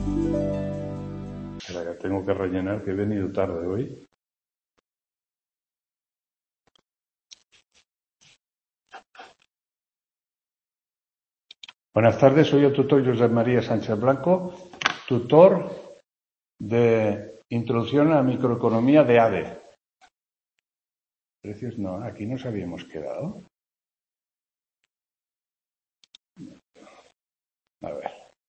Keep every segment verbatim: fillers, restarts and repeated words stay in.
Espera, que tengo que rellenar, que he venido tarde hoy. Buenas tardes, soy el tutor Josep María Sánchez Blanco, tutor de Introducción a la Microeconomía de A D E. Precios no, aquí nos habíamos quedado. A ver.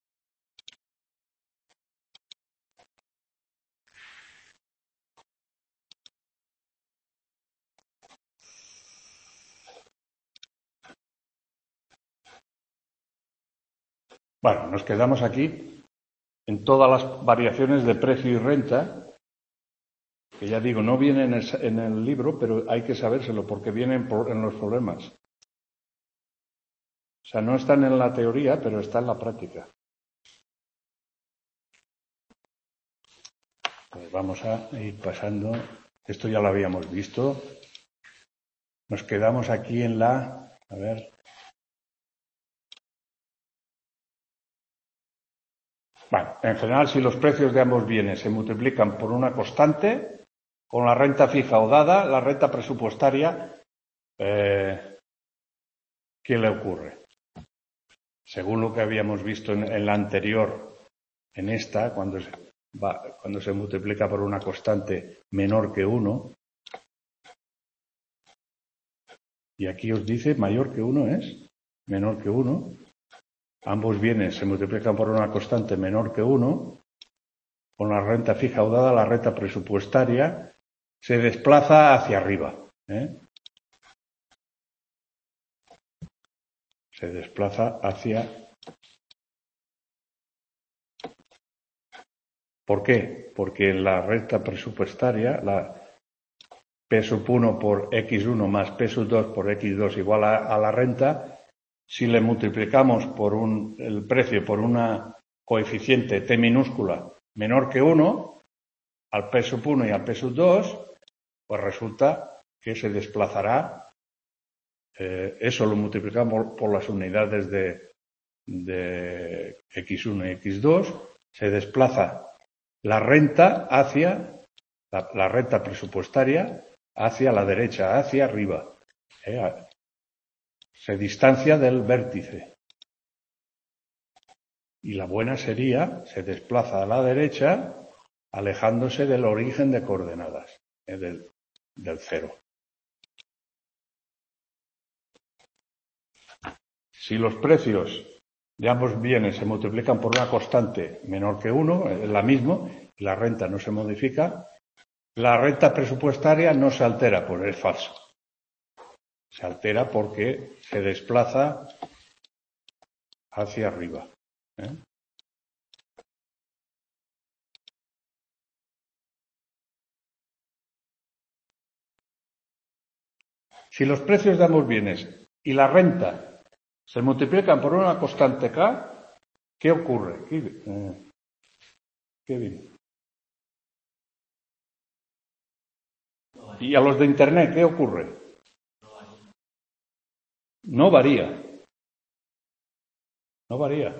Bueno, nos quedamos aquí en todas las variaciones de precio y renta, que ya digo, no vienen en el, en el libro, pero hay que sabérselo porque vienen por, en los problemas. O sea, no están en la teoría, pero está en la práctica. Pues vamos a ir pasando. Esto ya lo habíamos visto. Nos quedamos aquí en la... A ver... Bueno, en general, si los precios de ambos bienes se multiplican por una constante, con la renta fija o dada, la renta presupuestaria, eh, ¿qué le ocurre? Según lo que habíamos visto en, en la anterior, en esta, cuando se, va, cuando se multiplica por una constante menor que uno, y aquí os dice mayor que uno es, menor que uno, ambos bienes se multiplican por una constante menor que uno, con la renta fija o dada, la renta presupuestaria se desplaza hacia arriba. ¿eh? Se desplaza hacia... ¿Por qué? Porque la renta presupuestaria, la P sub uno por equis uno más P sub dos por equis dos igual a, a la renta, si le multiplicamos por un, el precio por una coeficiente T minúscula menor que uno, al P sub uno y al P sub dos, pues resulta que se desplazará, eh, eso lo multiplicamos por, por las unidades de, de equis uno y equis dos, se desplaza la renta hacia, la, la renta presupuestaria hacia la derecha, hacia arriba. ¿eh? Se distancia del vértice. Y la buena sería, se desplaza a la derecha, alejándose del origen de coordenadas, ¿eh? del, del cero. Si los precios de ambos bienes se multiplican por una constante menor que uno, es la misma, y la renta no se modifica, la renta presupuestaria no se altera, pues es falso. Se altera porque se desplaza hacia arriba. ¿eh? Si los precios de ambos bienes y la renta se multiplican por una constante K, ¿qué ocurre? ¿Qué, eh, qué bien? ¿Y a los de Internet qué ocurre? No varía. No varía.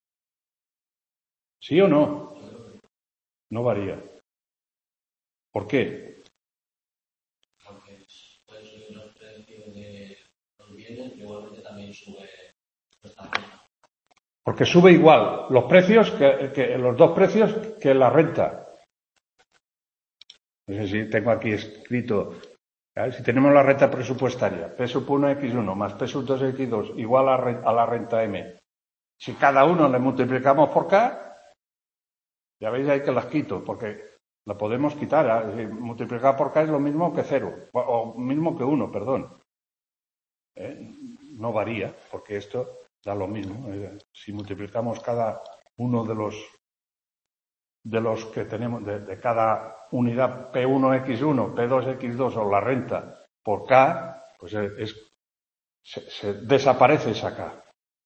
¿Sí o no? No varía. ¿Por qué? Porque pueden subir los precios de los bienes y igualmente también sube nuestra renta. Porque sube igual los precios, que, que los dos precios que la renta. No sé si tengo aquí escrito, ¿eh? Si tenemos la renta presupuestaria, P sub uno equis uno más P sub dos equis dos igual a, a la renta M. Si cada uno le multiplicamos por K, ya veis ahí que las quito, porque la podemos quitar. ¿eh? Multiplicar por K es lo mismo que cero, o mismo que uno, perdón. ¿Eh? No varía, porque esto da lo mismo. ¿eh? Si multiplicamos cada uno de los de los que tenemos, de, de cada unidad P uno equis uno, P dos equis dos o la renta por K, pues es, es se, se desaparece esa K.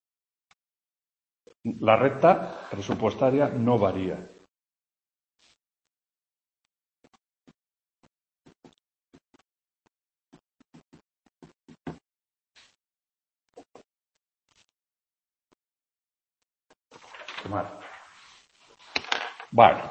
La renta presupuestaria no varía. Tomar. Bueno.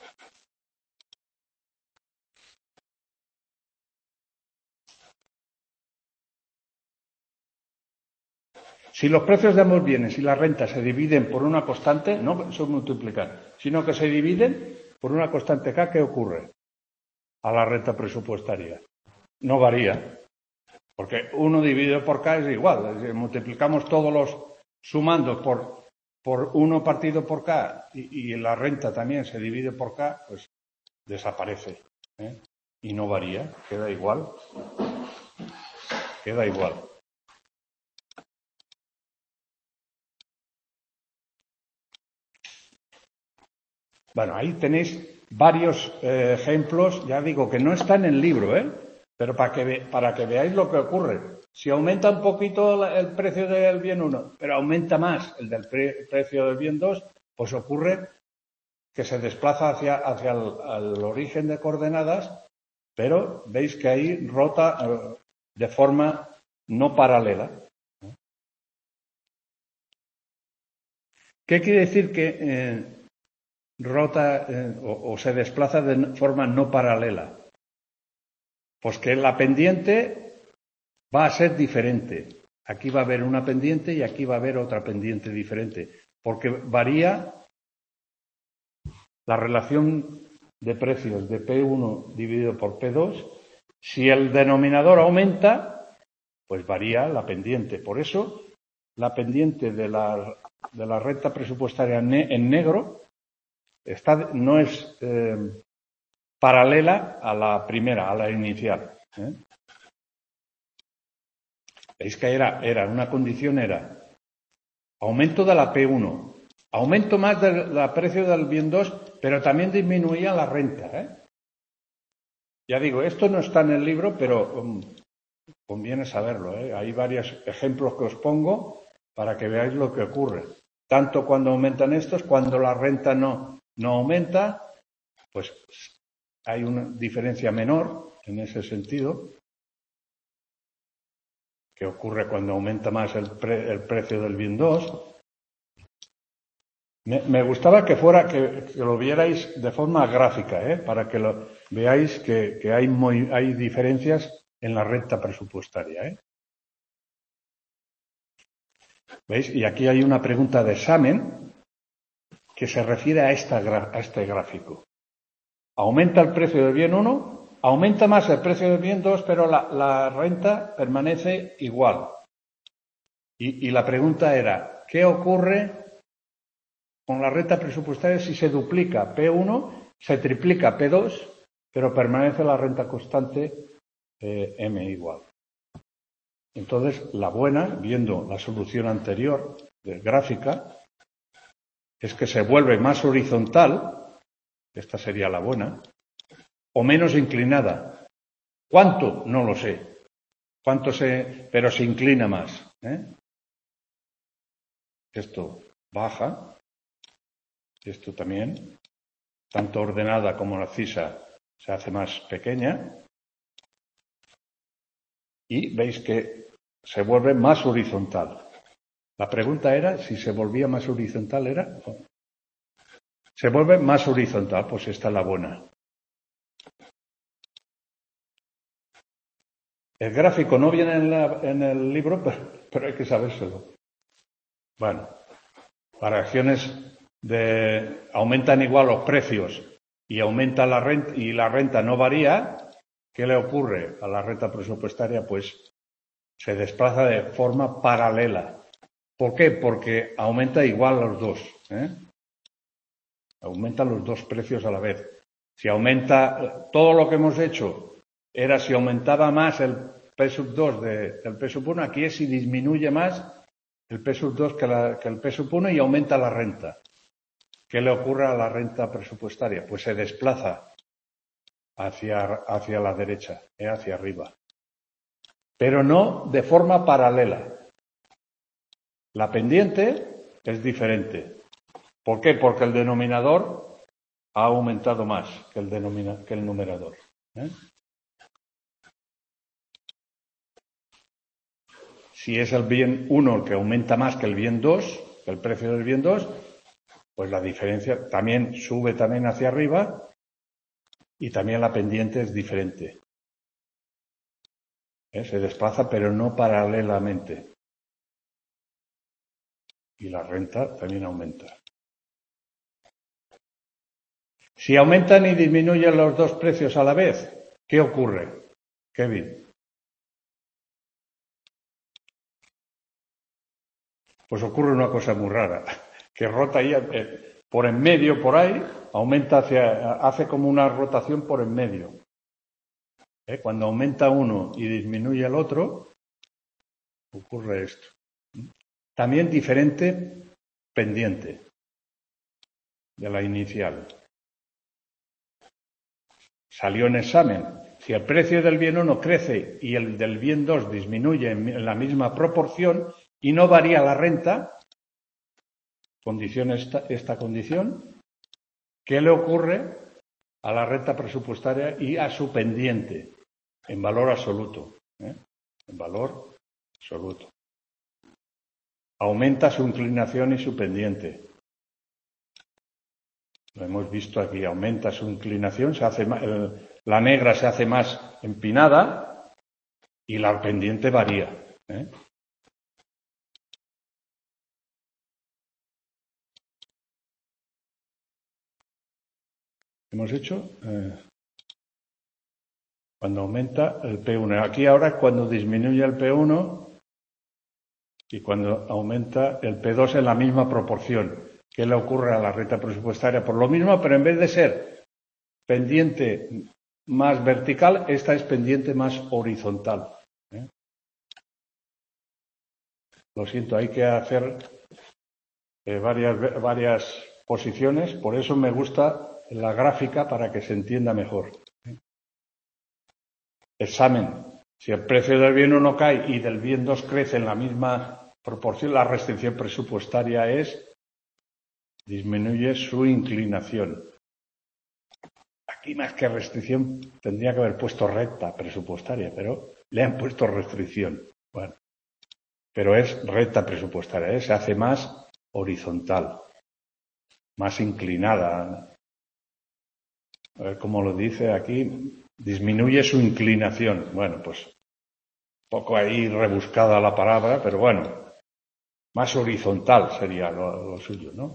Si los precios de ambos bienes y la renta se dividen por una constante, no son multiplicar, sino que se dividen por una constante K, ¿qué ocurre a la renta presupuestaria? No varía, porque uno dividido por K es igual. Si multiplicamos todos los sumandos por, por uno partido por K y, y la renta también se divide por K, pues desaparece, ¿eh? Y no varía, queda igual. Queda igual. Bueno, ahí tenéis varios eh, ejemplos, ya digo que no está en el libro, ¿eh? Pero para que, ve, para que veáis lo que ocurre. Si aumenta un poquito el precio del bien uno, pero aumenta más el del pre, precio del bien dos, pues ocurre que se desplaza hacia, hacia el, el origen de coordenadas, pero veis que ahí rota eh, de forma no paralela. ¿Qué quiere decir que eh, rota eh, o, o se desplaza de forma no paralela? Pues que la pendiente va a ser diferente. Aquí va a haber una pendiente y aquí va a haber otra pendiente diferente, porque varía la relación de precios de P uno dividido por P dos. Si el denominador aumenta, pues varía la pendiente. Por eso, la pendiente de la, de la renta presupuestaria en negro está, no es eh, paralela a la primera, a la inicial, ¿eh? Veis que era, era una condición era aumento de la P uno, aumento más del precio del bien dos, pero también disminuía la renta, ¿eh? Ya digo, esto no está en el libro, pero um, conviene saberlo, ¿eh? Hay varios ejemplos que os pongo para que veáis lo que ocurre. Tanto cuando aumentan estos, cuando la renta no, no aumenta, pues hay una diferencia menor en ese sentido, que ocurre cuando aumenta más el, pre, el precio del bien dos. Me, me gustaba que fuera, que, que lo vierais de forma gráfica, ¿eh? Para que lo veáis que, que hay, muy, hay diferencias en la renta presupuestaria, ¿eh? ¿Veis? Y aquí hay una pregunta de examen que se refiere a, esta, a este gráfico. Aumenta el precio del bien uno, aumenta más el precio del bien dos, pero la, la renta permanece igual. Y, y la pregunta era, ¿qué ocurre con la renta presupuestaria si se duplica P uno, se triplica P dos, pero permanece la renta constante eh, M igual? Entonces, la buena, viendo la solución anterior de gráfica, es que se vuelve más horizontal, esta sería la buena, o menos inclinada. ¿Cuánto? No lo sé. ¿Cuánto se, pero se inclina más, ¿eh? Esto baja, esto también, tanto ordenada como la cisa se hace más pequeña, y veis que se vuelve más horizontal. La pregunta era si se volvía más horizontal, ¿era? Se vuelve más horizontal, pues esta es la buena. El gráfico no viene en, la, en el libro, pero, pero hay que sabérselo. Bueno, variaciones de aumentan igual los precios y aumenta la renta y la renta no varía. ¿Qué le ocurre a la renta presupuestaria? Pues se desplaza de forma paralela. ¿Por qué? Porque aumenta igual los dos, ¿eh? Aumentan los dos precios a la vez. Si aumenta, todo lo que hemos hecho era si aumentaba más el P sub dos de, del P sub uno, aquí es si disminuye más el P sub dos que, la, que el P sub uno y aumenta la renta. ¿Qué le ocurre a la renta presupuestaria? Pues se desplaza hacia, hacia la derecha, ¿eh? Hacia arriba. Pero no de forma paralela. La pendiente es diferente. ¿Por qué? Porque el denominador ha aumentado más que el, denomina, que el numerador, ¿eh? Si es el bien uno el que aumenta más que el bien dos, que el precio del bien dos, pues la diferencia también sube también hacia arriba y también la pendiente es diferente. ¿Eh? Se desplaza, pero no paralelamente. Y la renta también aumenta. Si aumentan y disminuyen los dos precios a la vez, ¿qué ocurre, Kevin? Pues ocurre una cosa muy rara, que rota ahí eh, por en medio, por ahí, aumenta hacia, hace como una rotación por en medio. ¿Eh? Cuando aumenta uno y disminuye el otro, ocurre esto. También diferente pendiente de la inicial. Salió en examen. Si el precio del bien uno crece y el del bien dos disminuye en la misma proporción y no varía la renta, condición esta, esta condición, ¿qué le ocurre a la renta presupuestaria y a su pendiente en valor absoluto? ¿eh? En valor absoluto. Aumenta su inclinación y su pendiente. Lo hemos visto aquí, aumenta su inclinación, se hace más, el, la negra se hace más empinada y la pendiente varía. ¿eh? Hemos hecho eh, cuando aumenta el P uno. Aquí ahora es cuando disminuye el P uno y cuando aumenta el P dos en la misma proporción. ¿Qué le ocurre a la renta presupuestaria? Por lo mismo, pero en vez de ser pendiente más vertical, esta es pendiente más horizontal. ¿eh? Lo siento, hay que hacer eh, varias, varias posiciones, por eso me gusta la gráfica para que se entienda mejor. ¿eh? Examen. Si el precio del bien uno cae y del bien dos crece en la misma proporción, la restricción presupuestaria es disminuye su inclinación. Aquí más que restricción tendría que haber puesto recta presupuestaria, pero le han puesto restricción. Bueno, pero es recta presupuestaria, ¿eh? Se hace más horizontal, más inclinada. A ver cómo lo dice aquí, disminuye su inclinación. Bueno, pues un poco ahí rebuscada la palabra, pero bueno, más horizontal sería lo, lo suyo, ¿no?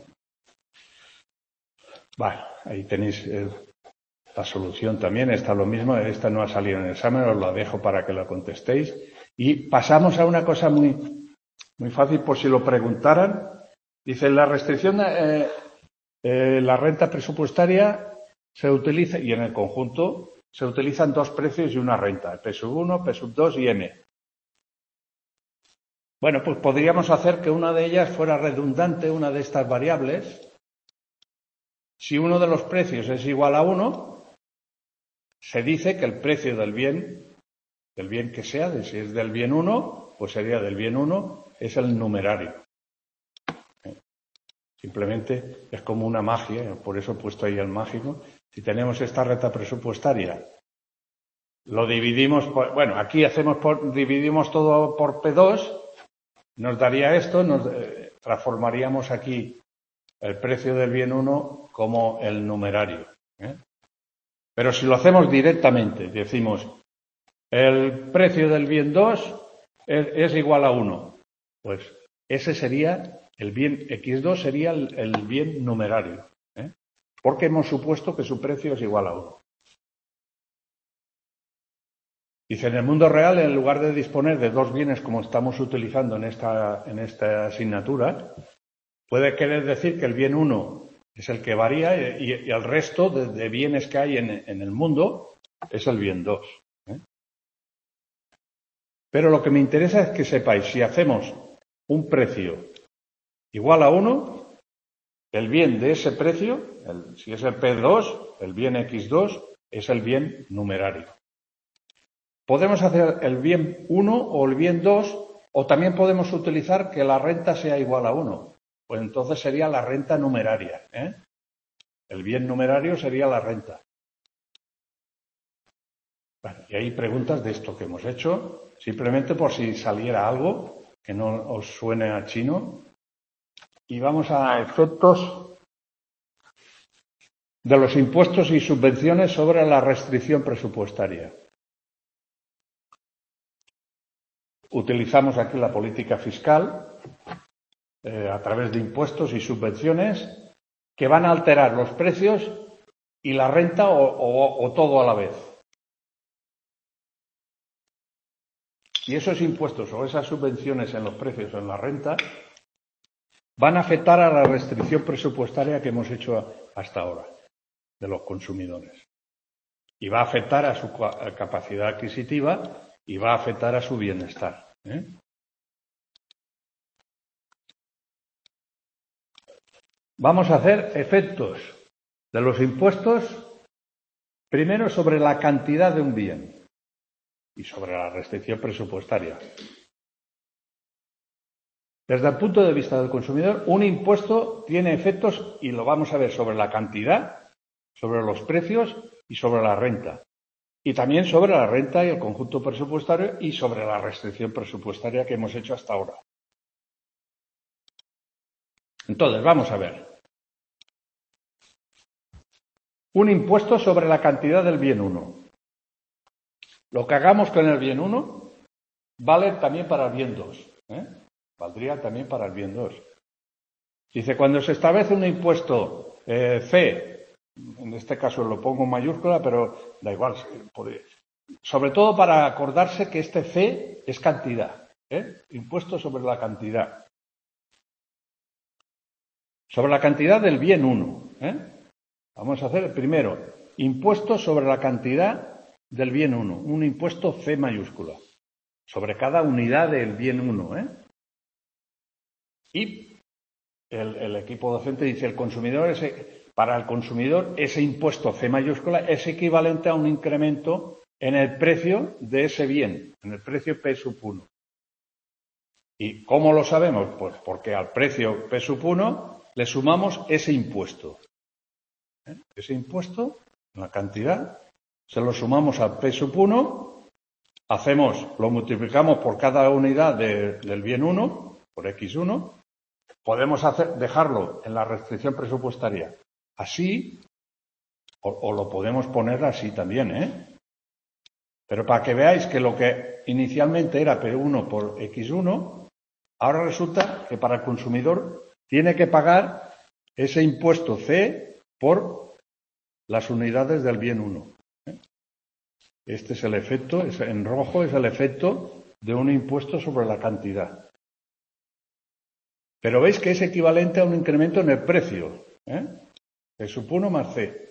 Vale, ahí tenéis eh, la solución también, está lo mismo, esta no ha salido en el examen, os la dejo para que la contestéis. Y pasamos a una cosa muy, muy fácil, por si lo preguntaran. Dice, la restricción, eh, eh, la renta presupuestaria se utiliza, y en el conjunto, se utilizan dos precios y una renta, P sub uno, P sub dos y M. Bueno, pues podríamos hacer que una de ellas fuera redundante, una de estas variables. Si uno de los precios es igual a uno, se dice que el precio del bien, del bien que sea, de si es del bien uno, pues sería del bien uno, es el numerario. Simplemente es como una magia, por eso he puesto ahí el mágico. Si tenemos esta renta presupuestaria, lo dividimos, por, bueno, aquí hacemos por, dividimos todo por P dos, nos daría esto, nos eh, transformaríamos aquí el precio del bien uno como el numerario. ¿eh? Pero si lo hacemos directamente, decimos, el precio del bien dos es, es igual a uno, pues ese sería, el bien equis dos sería el, el bien numerario, ¿eh? porque hemos supuesto que su precio es igual a uno. Dice, en el mundo real, en lugar de disponer de dos bienes como estamos utilizando en esta, en esta asignatura, puede querer decir que el bien uno es el que varía y, y el resto de, de bienes que hay en, en el mundo es el bien dos. ¿eh? Pero lo que me interesa es que sepáis, si hacemos un precio igual a uno, el bien de ese precio, el, si es el P dos, el bien equis dos, es el bien numerario. Podemos hacer el bien uno o el bien dos, o también podemos utilizar que la renta sea igual a uno. Pues entonces sería la renta numeraria. ¿eh? El bien numerario sería la renta. Bueno, y hay preguntas de esto que hemos hecho, simplemente por si saliera algo que no os suene a chino. Y vamos a efectos de los impuestos y subvenciones sobre la restricción presupuestaria. Utilizamos aquí la política fiscal eh, a través de impuestos y subvenciones que van a alterar los precios y la renta o, o, o todo a la vez. Y esos impuestos o esas subvenciones en los precios o en la renta van a afectar a la restricción presupuestaria que hemos hecho hasta ahora de los consumidores. Y va a afectar a su capacidad adquisitiva y va a afectar a su bienestar, ¿eh? Vamos a hacer efectos de los impuestos primero sobre la cantidad de un bien y sobre la restricción presupuestaria. Desde el punto de vista del consumidor, un impuesto tiene efectos, y lo vamos a ver, sobre la cantidad, sobre los precios y sobre la renta. Y también sobre la renta y el conjunto presupuestario y sobre la restricción presupuestaria que hemos hecho hasta ahora. Entonces, vamos a ver. Un impuesto sobre la cantidad del bien uno. Lo que hagamos con el bien uno vale también para el bien dos. ¿eh? Valdría también para el bien dos. Dice, cuando se establece un impuesto eh, C, en este caso lo pongo en mayúscula, pero da igual, sobre todo para acordarse que este C es cantidad, ¿eh? Impuesto sobre la cantidad. Sobre la cantidad del bien uno. ¿eh? Vamos a hacer el primero, impuesto sobre la cantidad del bien uno, un impuesto C mayúscula, sobre cada unidad del bien uno. ¿eh? Y el, el equipo docente dice, el consumidor ese, para el consumidor ese impuesto C mayúscula es equivalente a un incremento en el precio de ese bien, en el precio P sub uno. ¿Y cómo lo sabemos? Pues porque al precio P sub uno le sumamos ese impuesto. ¿Eh? Ese impuesto, la cantidad, se lo sumamos al P sub uno, hacemos, lo multiplicamos por cada unidad de, del bien uno, por equis uno, podemos hacer, dejarlo en la restricción presupuestaria así, o, o lo podemos poner así también, ¿eh? Pero para que veáis que lo que inicialmente era P uno por equis uno, ahora resulta que para el consumidor tiene que pagar ese impuesto C por las unidades del bien uno. ¿eh? Este es el efecto, es, en rojo es el efecto de un impuesto sobre la cantidad. Pero veis que es equivalente a un incremento en el precio. ¿eh? P sub uno más C.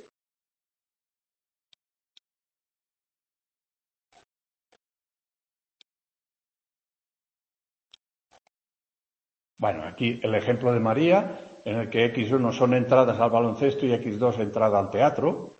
Bueno, aquí el ejemplo de María, en el que equis uno son entradas al baloncesto y equis dos entrada al teatro.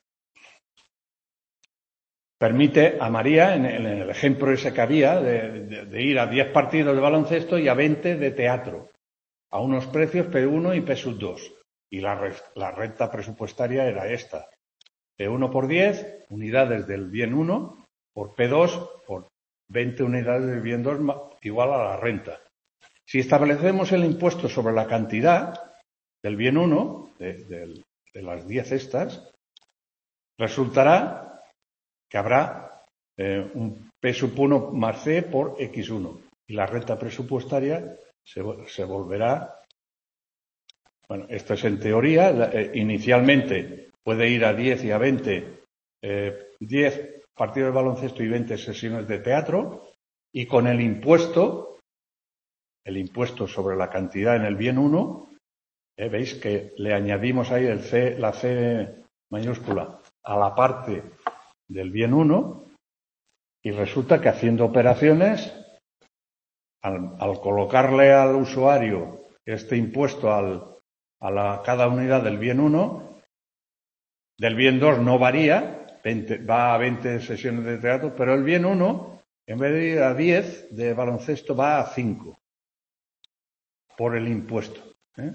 Permite a María, en el, en el ejemplo ese que había, de, de, de ir a diez partidos de baloncesto y a veinte de teatro, a unos precios P uno y P sub dos. Y la, la renta presupuestaria era esta. P uno por diez, unidades del bien uno, por P dos, por veinte unidades del bien dos, igual a la renta. Si establecemos el impuesto sobre la cantidad del bien uno, de, de, de las diez estas, resultará que habrá eh, un P sub uno más C por equis uno. Y la renta presupuestaria se, se volverá... Bueno, esto es en teoría. Eh, inicialmente puede ir a diez y a veinte, eh, diez partidos de baloncesto y veinte sesiones de teatro, y con el impuesto... el impuesto sobre la cantidad en el bien uno, eh, veis que le añadimos ahí el C, la C mayúscula a la parte del bien uno, y resulta que haciendo operaciones, al, al colocarle al usuario este impuesto al, a la, cada unidad del bien uno, del bien dos no varía, veinte, va a veinte sesiones de teatro, pero el bien uno, en vez de ir a diez de baloncesto, va a cinco. Por el impuesto. ¿eh?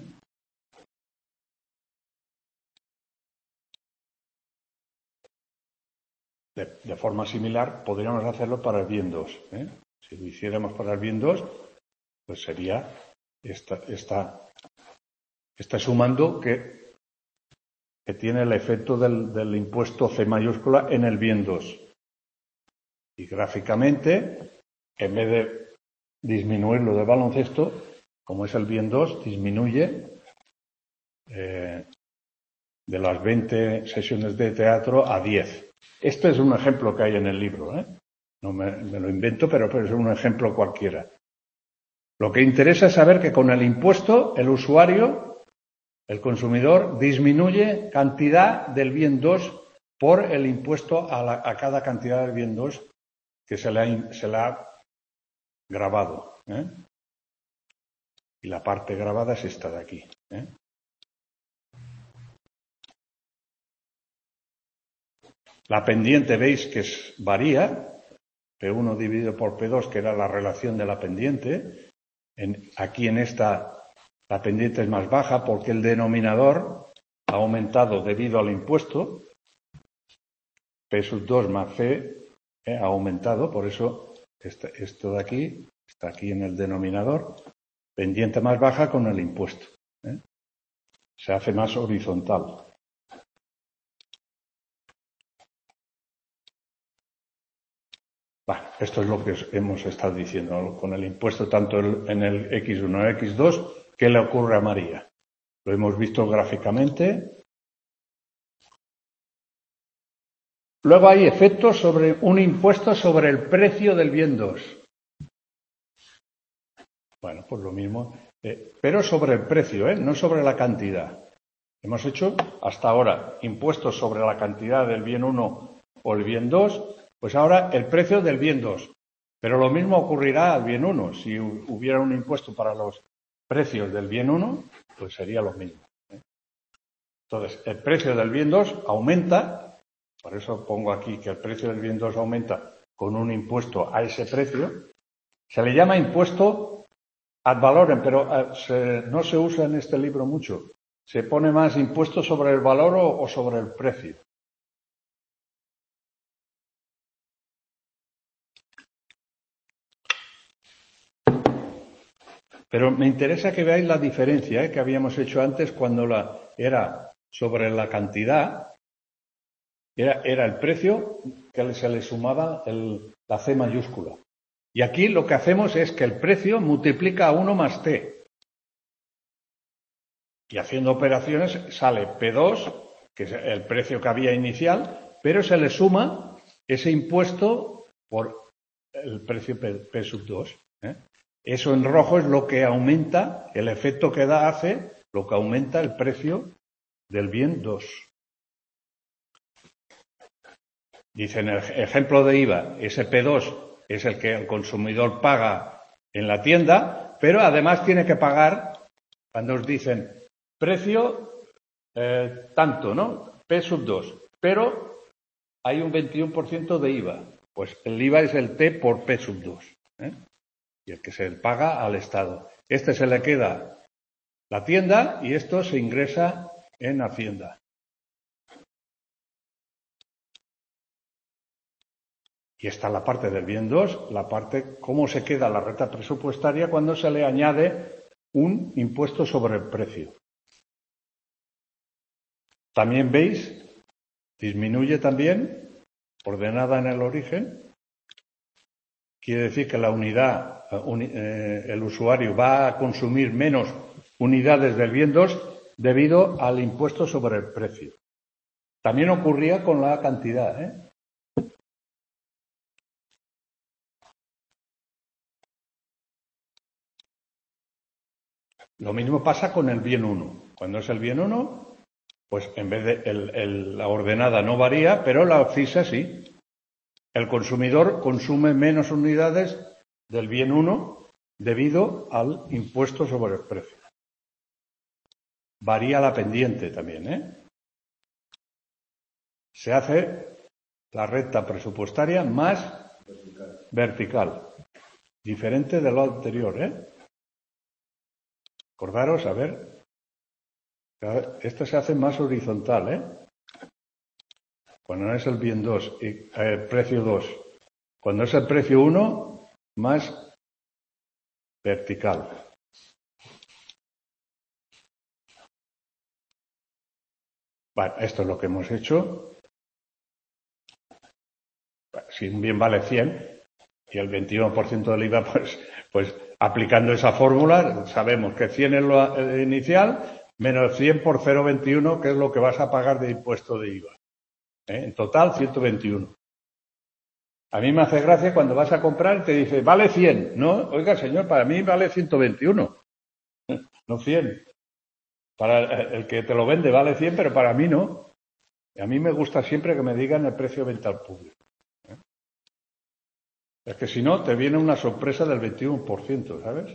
De, de forma similar, podríamos hacerlo para el bien dos. ¿eh? Si lo hiciéramos para el bien dos, pues sería esta, esta, está sumando que que tiene el efecto del, del impuesto C mayúscula en el bien dos. Y gráficamente, en vez de disminuir lo de baloncesto, como es el bien dos, disminuye eh, de las veinte sesiones de teatro a diez. Este es un ejemplo que hay en el libro, ¿eh? No me, me lo invento, pero, pero es un ejemplo cualquiera. Lo que interesa es saber que con el impuesto, el usuario, el consumidor, disminuye cantidad del bien dos por el impuesto a, la, a cada cantidad del bien dos que se le ha, se le ha grabado, ¿eh? Y la parte grabada es esta de aquí, ¿eh? La pendiente, veis que es, varía, P uno dividido por P dos, que era la relación de la pendiente. En, aquí en esta, la pendiente es más baja porque el denominador ha aumentado debido al impuesto. P sub dos más C eh, ha aumentado, por eso este, esto de aquí está aquí en el denominador. Pendiente más baja con el impuesto, ¿eh? Se hace más horizontal. Bueno, esto es lo que hemos estado diciendo, ¿no? Con el impuesto tanto en el equis uno y equis dos, ¿qué le ocurre a María? Lo hemos visto gráficamente. Luego hay efectos sobre un impuesto sobre el precio del bien dos. Bueno, pues lo mismo, eh, pero sobre el precio, ¿eh? No sobre la cantidad. Hemos hecho hasta ahora impuestos sobre la cantidad del bien uno o el bien dos, pues ahora el precio del bien dos. Pero lo mismo ocurrirá al bien uno. Si hubiera un impuesto para los precios del bien uno, pues sería lo mismo, ¿eh? Entonces, el precio del bien dos aumenta, por eso pongo aquí que el precio del bien dos aumenta con un impuesto a ese precio. Se le llama impuesto ad valorem, pero eh, se, no se usa en este libro mucho. Se pone más impuesto sobre el valor o, o sobre el precio. Pero me interesa que veáis la diferencia, ¿eh?, que habíamos hecho antes cuando la, era sobre la cantidad, era, era el precio que se le sumaba el, la C mayúscula. Y aquí lo que hacemos es que el precio multiplica a uno más T. Y haciendo operaciones sale P dos, que es el precio que había inicial, pero se le suma ese impuesto por el precio P, P sub dos, ¿eh? Eso en rojo es lo que aumenta, el efecto que da hace, lo que aumenta el precio del bien dos. Dice en el ejemplo de I V A, ese P dos es el que el consumidor paga en la tienda, pero además tiene que pagar, cuando os dicen precio eh, tanto, ¿no? P sub dos, pero hay un veintiuno por ciento de I V A. Pues el I V A es el T por P sub dos, ¿eh? Y el que se paga al Estado. Este se le queda la tienda y esto se ingresa en Hacienda. Y esta es la parte del bien dos, la parte cómo se queda la renta presupuestaria cuando se le añade un impuesto sobre el precio. También veis, disminuye también, ordenada en el origen. Quiere decir que la unidad, eh, el usuario va a consumir menos unidades del bien dos debido al impuesto sobre el precio. También ocurría con la cantidad, ¿eh? Lo mismo pasa con el bien uno. Cuando es el bien uno, pues en vez de el, el, la ordenada no varía, pero la abscisa sí. El consumidor consume menos unidades del bien uno debido al impuesto sobre el precio. Varía la pendiente también, ¿eh? Se hace la recta presupuestaria más vertical, vertical, diferente de lo anterior, ¿eh? Acordaros, a ver, esto se hace más horizontal, ¿eh? Cuando es el bien dos y el precio dos. Cuando es el precio uno, más vertical. Bueno, esto es lo que hemos hecho. Si un bien vale cien y el veintiuno por ciento del I V A, pues, pues aplicando esa fórmula, sabemos que cien es lo inicial, menos cien por cero coma veintiuno, que es lo que vas a pagar de impuesto de I V A. ¿Eh? En total, ciento veintiuno. A mí me hace gracia cuando vas a comprar y te dice, vale cien. No, oiga, señor, para mí vale ciento veintiuno. No cien. Para el que te lo vende vale cien, pero para mí no. Y a mí me gusta siempre que me digan el precio de venta al público. ¿Eh? Es que si no, te viene una sorpresa del veintiuno por ciento, ¿sabes?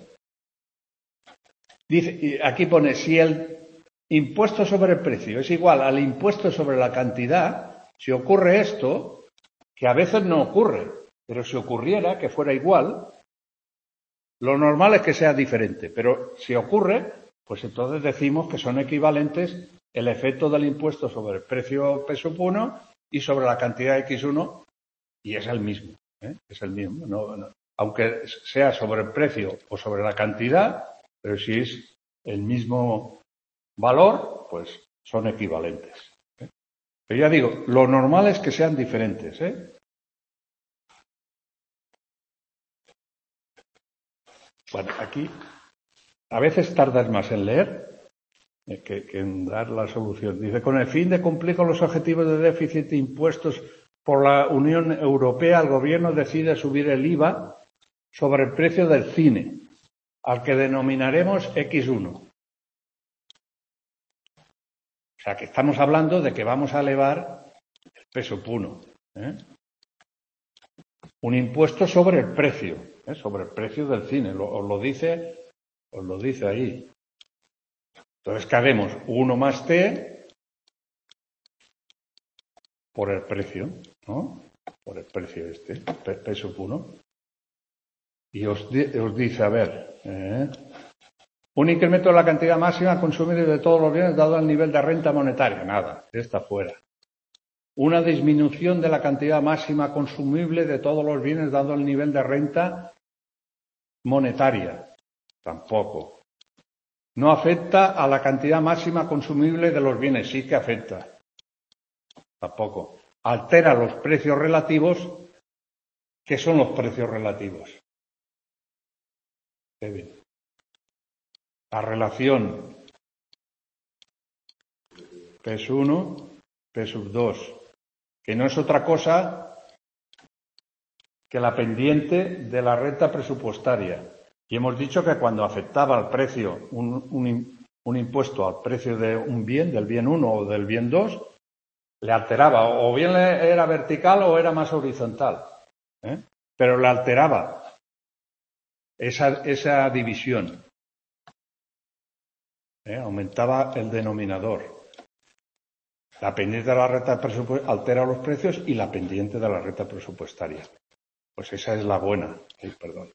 Dice, y aquí pone, si el impuesto sobre el precio es igual al impuesto sobre la cantidad, si ocurre esto, que a veces no ocurre, pero si ocurriera que fuera igual, lo normal es que sea diferente, pero si ocurre, pues entonces decimos que son equivalentes el efecto del impuesto sobre el precio P sub uno y sobre la cantidad X uno, y es el mismo, ¿eh? Es el mismo, no, no. Aunque sea sobre el precio o sobre la cantidad, pero si es el mismo valor, pues son equivalentes. ¿eh? Pero ya digo, lo normal es que sean diferentes, ¿eh? Bueno, aquí a veces tardas más en leer que, que en dar la solución. Dice, con el fin de cumplir con los objetivos de déficit impuestos por la Unión Europea, el Gobierno decide subir el I V A sobre el precio del cine, al que denominaremos X uno. O sea, que estamos hablando de que vamos a elevar el P sub uno. ¿eh? Un impuesto sobre el precio, ¿eh? sobre el precio del cine. Lo, os lo dice, os lo dice ahí. Entonces, ¿qué haremos? uno más T por el precio, ¿no? Por el precio este, P, P sub uno. Y os, os dice, a ver, ¿eh? un incremento de la cantidad máxima consumida de todos los bienes dado el nivel de renta monetaria. Nada, está fuera. Una disminución de la cantidad máxima consumible de todos los bienes dado el nivel de renta monetaria. Tampoco. No afecta a la cantidad máxima consumible de los bienes. Sí que afecta. Tampoco. Altera los precios relativos. ¿Qué son los precios relativos? Kevin. La relación P sub uno, P sub dos, que no es otra cosa que la pendiente de la renta presupuestaria. Y hemos dicho que cuando afectaba al precio, un, un, un impuesto al precio de un bien, del bien uno o del bien dos, le alteraba, o bien era vertical o era más horizontal, ¿eh? Pero le alteraba esa, esa división. ¿Eh? Aumentaba el denominador. La pendiente de la renta presupuestaria altera los precios y la pendiente de la renta presupuestaria. Pues esa es la buena. Ay, perdón.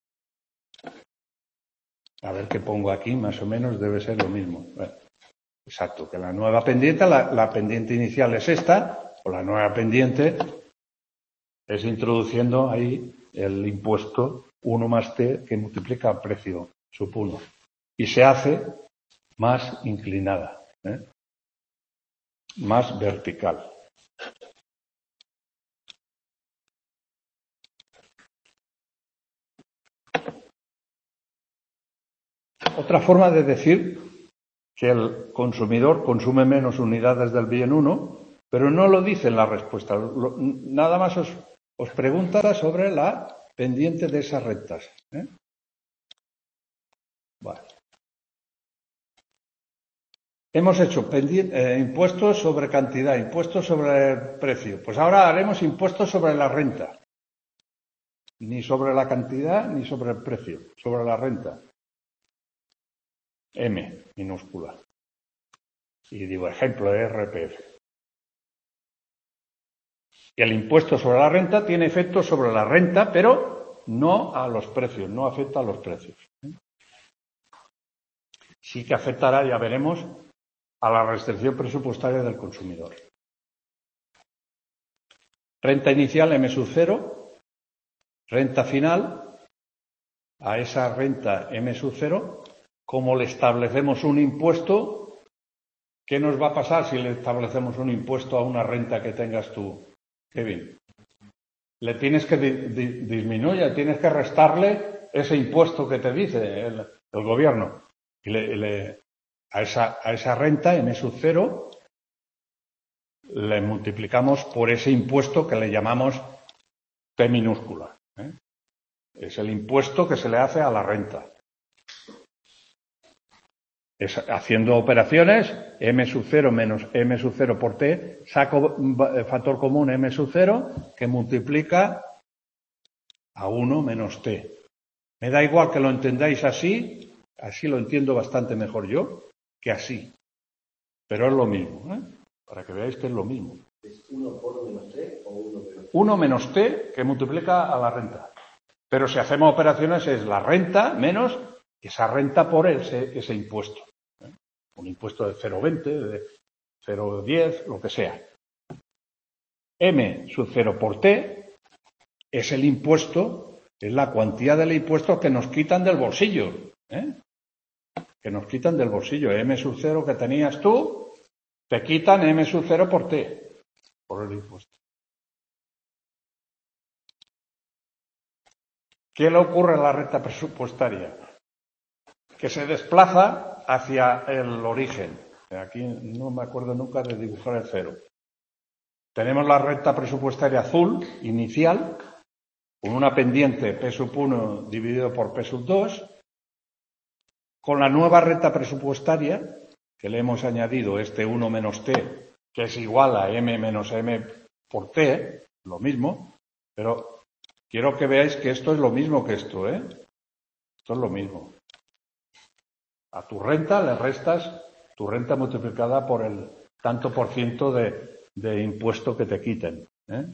A ver qué pongo aquí, más o menos debe ser lo mismo. Bueno, exacto, que la nueva pendiente, la, la pendiente inicial es esta, o la nueva pendiente es introduciendo ahí el impuesto uno más T que multiplica el precio sub uno. Y se hace más inclinada, ¿eh? Más vertical. Otra forma de decir que el consumidor consume menos unidades del bien uno, pero no lo dice en la respuesta. Lo, nada más os, os pregunta sobre la pendiente de esas rentas. ¿eh? Vale. Hemos hecho eh, impuestos sobre cantidad, impuestos sobre el precio. Pues ahora haremos impuestos sobre la renta. Ni sobre la cantidad ni sobre el precio, sobre la renta. M minúscula. Y digo, ejemplo, R P F. Y el impuesto sobre la renta tiene efecto sobre la renta, pero no a los precios, no afecta a los precios. Sí que afectará, ya veremos, a la restricción presupuestaria del consumidor. Renta inicial M sub cero, renta final, a esa renta M sub cero, como le establecemos un impuesto, ¿Qué nos va a pasar si le establecemos un impuesto a una renta que tengas tú, Kevin? Le tienes que di di disminuir, tienes que restarle ese impuesto que te dice el, el gobierno. Y le, le, a, esa, a esa renta, M sub cero, le multiplicamos por ese impuesto que le llamamos T minúscula. ¿eh? Es el impuesto que se le hace a la renta. Es, haciendo operaciones, M sub cero menos M sub cero por T, saco factor común M sub cero que multiplica a uno menos T. Me da igual que lo entendáis así, así lo entiendo bastante mejor yo, que así. Pero es lo mismo, ¿eh? Para que veáis que es lo mismo. ¿Es uno por uno menos T o uno menos T? uno menos T que multiplica a la renta. Pero si hacemos operaciones es la renta menos esa renta por ese, ese impuesto. ¿eh? Un impuesto de cero coma veinte, de cero coma diez, lo que sea. M sub cero por T es el impuesto, es la cuantía del impuesto que nos quitan del bolsillo. ¿eh? Que nos quitan del bolsillo. M sub cero que tenías tú, te quitan M sub cero por T, por el impuesto. ¿Qué le ocurre a la renta presupuestaria? Que se desplaza hacia el origen. Aquí no me acuerdo nunca de dibujar el cero. Tenemos la renta presupuestaria azul, inicial, con una pendiente P sub uno dividido por P sub dos. Con la nueva renta presupuestaria, que le hemos añadido este uno menos T, que es igual a M menos M por T, lo mismo, pero quiero que veáis que esto es lo mismo que esto, ¿eh? Esto es lo mismo. A tu renta le restas tu renta multiplicada por el tanto por ciento de, de impuesto que te quiten. ¿eh?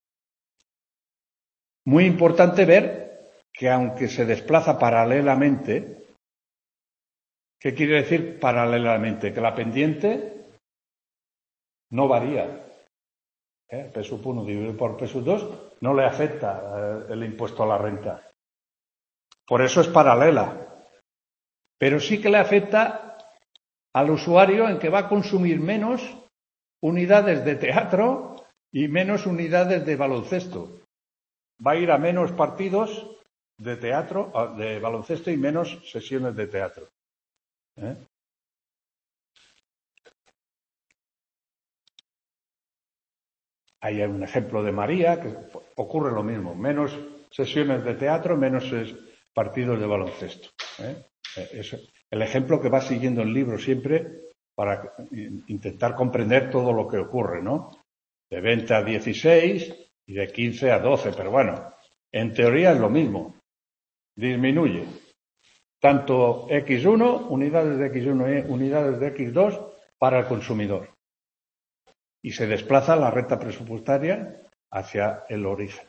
Muy importante ver que aunque se desplaza paralelamente, ¿qué quiere decir paralelamente? Que la pendiente no varía. ¿eh? P sub uno dividido por P sub dos no le afecta eh, el impuesto a la renta. Por eso es paralela. Pero sí que le afecta al usuario en que va a consumir menos unidades de teatro y menos unidades de baloncesto. Va a ir a menos partidos de teatro, de baloncesto y menos sesiones de teatro. ¿Eh? Hay un ejemplo de María, que ocurre lo mismo. Menos sesiones de teatro, menos partidos de baloncesto. ¿eh? Es el ejemplo que va siguiendo el libro siempre para intentar comprender todo lo que ocurre, ¿no? De veinte a dieciséis y de quince a doce, pero bueno, en teoría es lo mismo. Disminuye. Tanto equis uno, unidades de equis uno y unidades de equis dos para el consumidor. Y se desplaza la renta presupuestaria hacia el origen.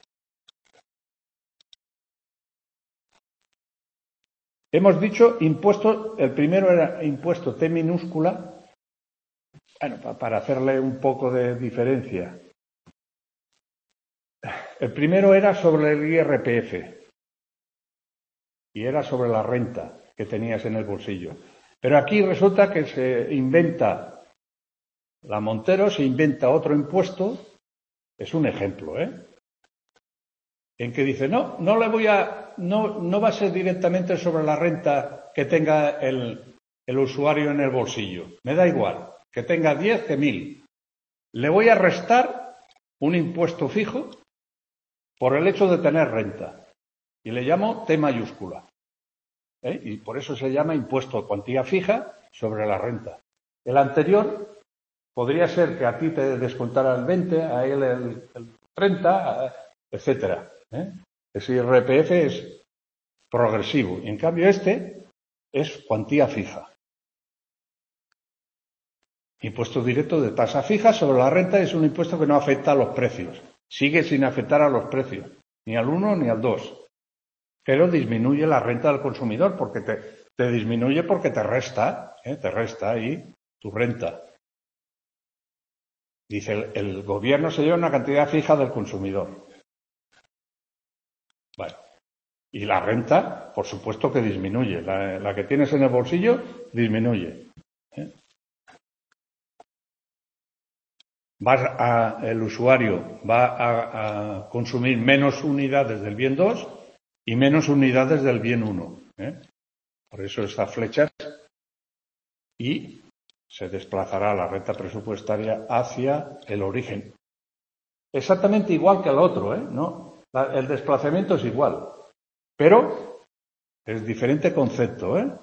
Hemos dicho impuesto, el primero era impuesto T minúscula, bueno, para hacerle un poco de diferencia. El primero era sobre el I R P F y era sobre la renta que tenías en el bolsillo. Pero aquí resulta que se inventa, la Montero se inventa otro impuesto, es un ejemplo, ¿eh? En que dice, no, no le voy a, no, no va a ser directamente sobre la renta que tenga el, el usuario en el bolsillo. Me da igual, que tenga diez que mil. Le voy a restar un impuesto fijo por el hecho de tener renta. Y le llamo T mayúscula. ¿eh? Y por eso se llama impuesto de cuantía fija sobre la renta. El anterior podría ser que a ti te descontara el veinte, a él el, el treinta, etcétera. ¿eh? Ese I R P F es progresivo y en cambio este es cuantía fija. Impuesto directo de tasa fija sobre la renta es un impuesto que no afecta a los precios. Sigue sin afectar a los precios, ni al uno ni al dos. Pero disminuye la renta del consumidor porque te, te disminuye porque te resta, ¿eh? te resta ahí tu renta. Dice, el, el gobierno se lleva una cantidad fija del consumidor. Bueno, y la renta, por supuesto que disminuye. La, la que tienes en el bolsillo, disminuye. ¿eh? va a, el usuario va a, a consumir menos unidades del bien dos y menos unidades del bien uno. ¿eh? Por eso estas flechas, y se desplazará la renta presupuestaria hacia el origen. Exactamente igual que el otro, ¿eh? ¿No? La, el desplazamiento es igual, pero es diferente concepto, ¿eh?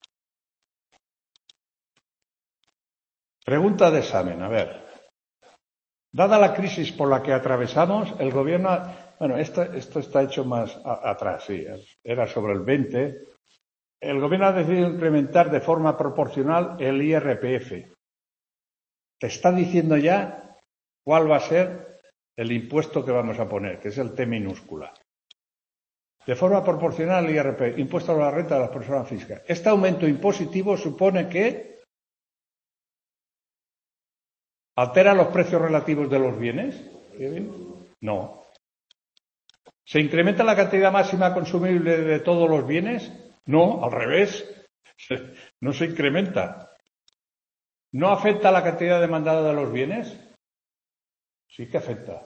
Pregunta de examen, a ver. Dada la crisis por la que atravesamos, el gobierno... Bueno, esto, esto está hecho más a, atrás, sí, era sobre el veinte. El gobierno ha decidido incrementar de forma proporcional el I R P F. Te está diciendo ya cuál va a ser el impuesto que vamos a poner, que es el T minúscula. De forma proporcional al I R P F, impuesto a la renta de las personas físicas. Este aumento impositivo supone que altera los precios relativos de los bienes. No. ¿Se incrementa la cantidad máxima consumible de todos los bienes? No, al revés. No se incrementa. ¿No afecta la cantidad demandada de los bienes? Sí que afecta.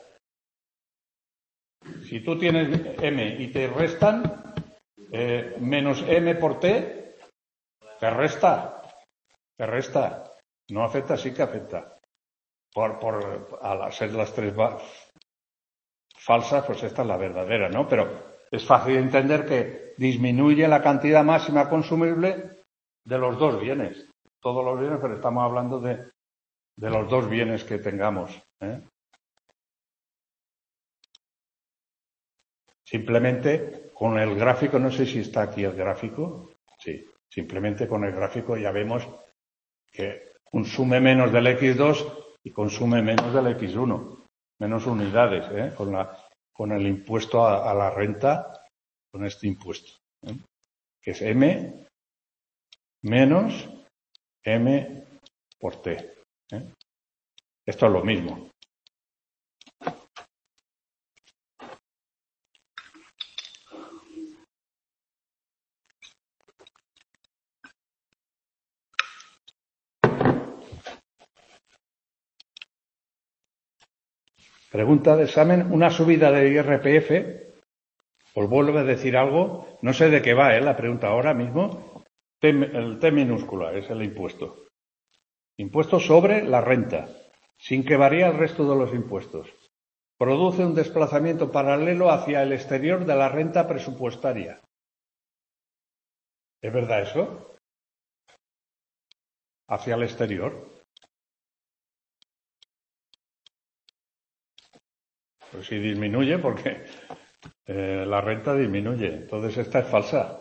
Si tú tienes M y te restan eh, menos M por T, te resta. Te resta. No afecta, sí que afecta. Por, por, al ser las tres falsas, pues esta es la verdadera, ¿no? Pero es fácil entender que disminuye la cantidad máxima consumible de los dos bienes. Todos los bienes, pero estamos hablando de, de los dos bienes que tengamos. ¿eh? Simplemente con el gráfico, no sé si está aquí el gráfico. Sí, simplemente con el gráfico ya vemos que consume menos del equis dos y consume menos del equis uno. Menos unidades, ¿eh? con, la, con el impuesto a, a la renta, con este impuesto, ¿eh? que es M menos M por T. ¿eh? Esto es lo mismo. Pregunta de examen, una subida de I R P F, os vuelvo a decir algo, no sé de qué va, ¿eh? La pregunta ahora mismo, T, el T minúscula es el impuesto. Impuesto sobre la renta, sin que varíe el resto de los impuestos. Produce un desplazamiento paralelo hacia el exterior de la renta presupuestaria. ¿Es verdad eso? Hacia el exterior. Pues si disminuye, porque eh, la renta disminuye. Entonces esta es falsa.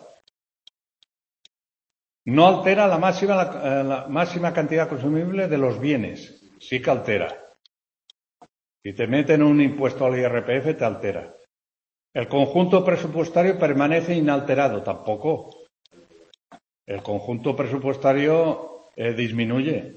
No altera la máxima, la, la máxima cantidad consumible de los bienes. Sí que altera. Si te meten un impuesto al I R P F, te altera. El conjunto presupuestario permanece inalterado. Tampoco. El conjunto presupuestario eh, disminuye.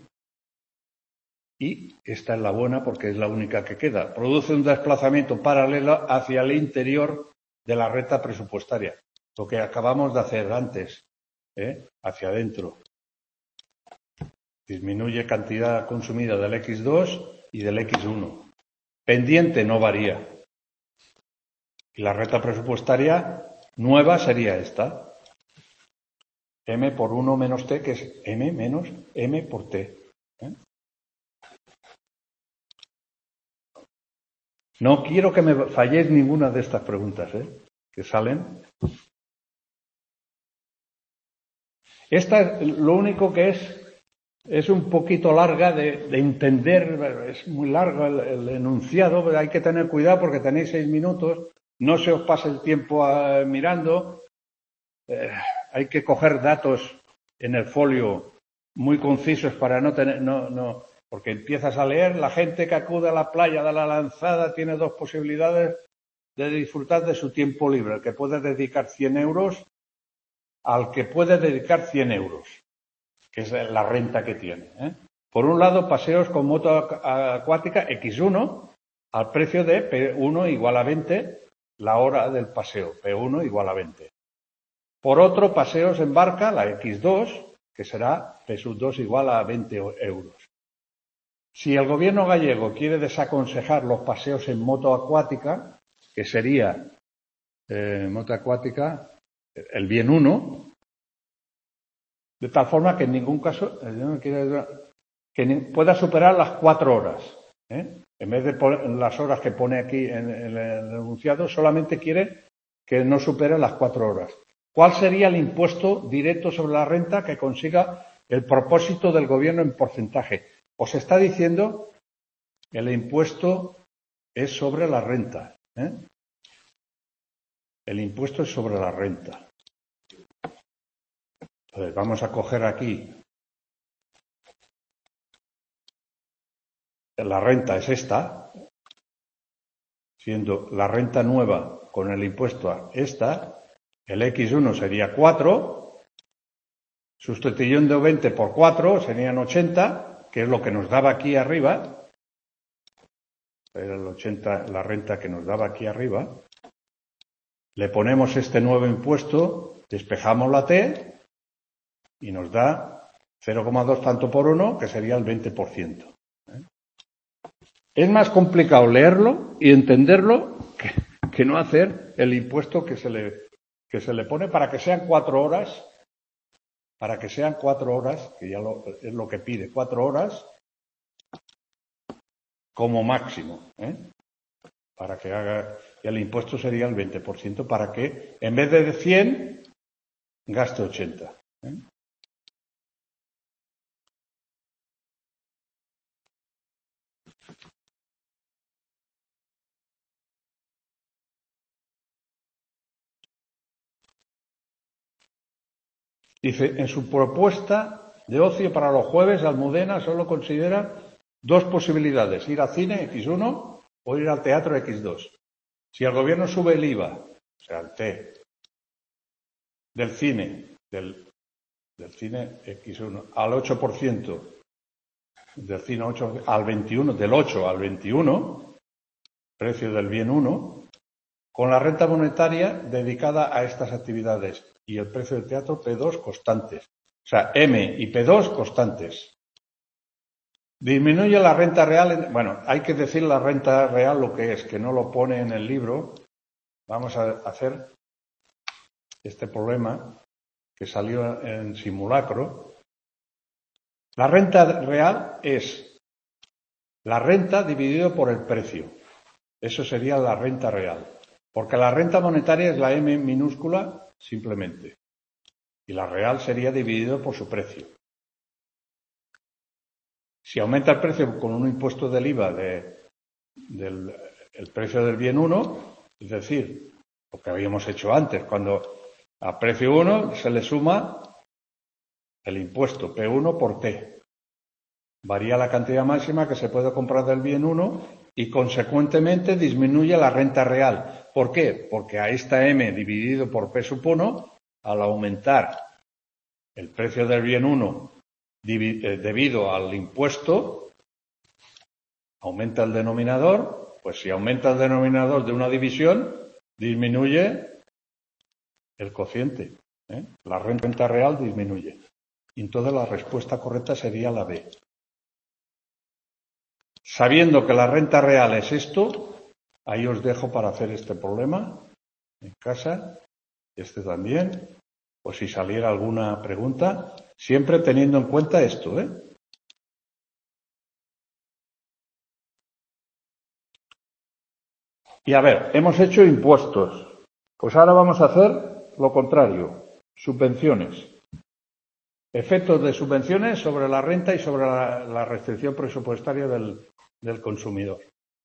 Y esta es la buena porque es la única que queda. Produce un desplazamiento paralelo hacia el interior de la renta presupuestaria. Lo que acabamos de hacer antes, ¿eh? hacia adentro. Disminuye cantidad consumida del equis dos y del equis uno. Pendiente no varía. Y la renta presupuestaria nueva sería esta. M por uno menos T, que es M menos M por T. ¿eh? No quiero que me falléis ninguna de estas preguntas, ¿eh? que salen. Esta, lo único que es, es un poquito larga de, de entender, es muy largo el, el enunciado, pero hay que tener cuidado porque tenéis seis minutos, no se os pase el tiempo a, mirando, eh, hay que coger datos en el folio muy concisos para no tener, no, no, porque empiezas a leer, la gente que acude a la playa de la Lanzada tiene dos posibilidades de disfrutar de su tiempo libre, el que puede dedicar cien euros al que puede dedicar cien euros, que es la renta que tiene. ¿eh? Por un lado, paseos con moto acuática equis uno al precio de P uno igual a veinte, la hora del paseo, P uno igual a veinte. Por otro, paseos en barca, la equis dos, que será P sub dos igual a veinte euros. Si el gobierno gallego quiere desaconsejar los paseos en moto acuática, que sería eh, moto acuática el bien uno, de tal forma que en ningún caso que pueda superar las cuatro horas. ¿eh? En vez de poner las horas que pone aquí en, en el enunciado, solamente quiere que no supere las cuatro horas. ¿Cuál sería el impuesto directo sobre la renta que consiga el propósito del gobierno en porcentaje? Os está diciendo que el impuesto es sobre la renta. ¿eh? El impuesto es sobre la renta. Entonces, vamos a coger aquí. La renta es esta, siendo la renta nueva con el impuesto a esta, el equis uno sería cuatro, sustituyendo veinte por cuatro serían ochenta, que es lo que nos daba aquí arriba, era el ochenta la renta que nos daba aquí arriba, le ponemos este nuevo impuesto, despejamos la T y nos da cero coma dos tanto por uno, que sería el veinte por ciento. Es más complicado leerlo y entenderlo que, que no hacer el impuesto que se le, que se le pone para que sean cuatro horas, para que sean cuatro horas, que ya lo, es lo que pide, cuatro horas como máximo, ¿eh? Para que haga, y el impuesto sería el veinte por ciento para que en vez de cien gaste ochenta. ¿eh? Dice, en su propuesta de ocio para los jueves, Almudena solo considera dos posibilidades, ir al cine equis uno o ir al teatro equis dos. Si el gobierno sube el I V A, o sea, el T, del cine, del, del cine equis uno al ocho por ciento, del cine ocho al veintiuno, del ocho al veintiuno, precio del bien uno, con la renta monetaria dedicada a estas actividades y el precio del teatro P dos constantes. O sea, M y P dos constantes. Disminuye la renta real. En, bueno, hay que decir la renta real lo que es, que no lo pone en el libro. Vamos a hacer este problema que salió en simulacro. La renta real es la renta dividido por el precio. Eso sería la renta real. Porque la renta monetaria es la M minúscula simplemente. Y la real sería dividido por su precio. Si aumenta el precio con un impuesto del I V A de, del el precio del bien uno, es decir, lo que habíamos hecho antes, cuando a precio uno se le suma el impuesto P uno por T. Varía la cantidad máxima que se puede comprar del bien uno y consecuentemente disminuye la renta real. ¿Por qué? Porque a esta M dividido por P sub uno, al aumentar el precio del bien uno debido al impuesto, aumenta el denominador, pues si aumenta el denominador de una división, disminuye el cociente. ¿eh? La renta real disminuye. Y entonces la respuesta correcta sería la B. Sabiendo que la renta real es esto, ahí os dejo para hacer este problema en casa, este también, o si saliera alguna pregunta, siempre teniendo en cuenta esto, ¿eh? Y a ver, hemos hecho impuestos. Pues ahora vamos a hacer lo contrario, subvenciones. Efectos de subvenciones sobre la renta y sobre la, la restricción presupuestaria del, del consumidor.